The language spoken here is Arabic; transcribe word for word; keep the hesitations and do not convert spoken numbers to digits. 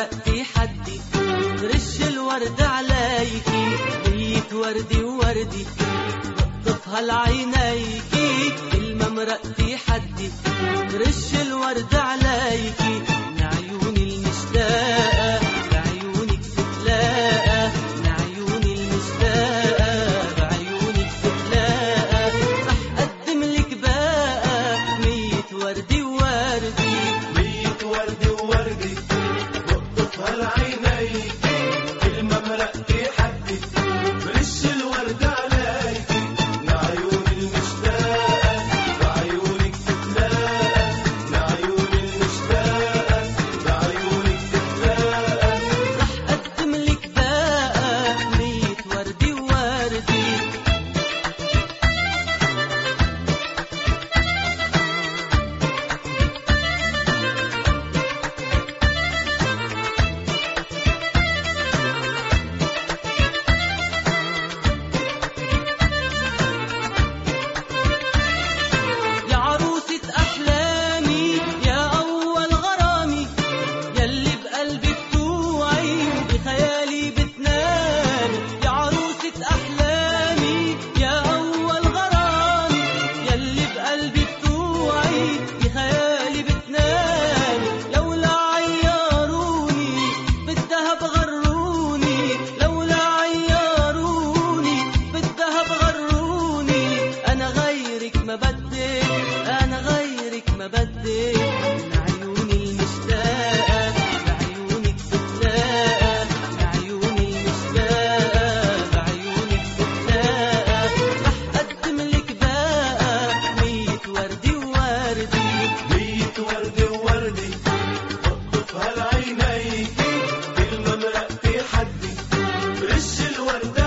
مرقتي حدي رش الورد عليكي مية وردي ووردي بقطفها لعينيكي كلمة مرقتي حدي رش الورد عليكي من عيوني المشتاقة بعيونك تتلاقى من عيوني المشتاقة بعيونك تتلاقى رح أقدم لك بقى مية وردي ووردي مية وردي ووردي بقطفها لعينيكي كلمة مرقتي حدي برش الورد عليكي من عيوني المشتاقة بعيونك تتلاقى من عيوني المشتاقة بعيونك تتلاقى رح أقدم لك بقى مية وردي ووردي يا عروسة أحلامي يا أول غرامي يلي بقلبي بتوعي وبخيالي بتنامي يا عروسة أحلامي يا أول غرامي يلي بقلبي بتوعي بخيالي بتنامي لولا عياروني بالذهب غروني لولا عياروني بالذهب غروني أنا غيرك ما بدي أنا غيرك ما بدي من عيوني المشتاقة بعيونك تتلاقى من عيوني المشتاقة بعيونك تتلاقى رح أقدم لك بقى مية وردي ووردي مية وردي ووردي بقطفها لعينيكي كلمة مرقتي حدي برش الورد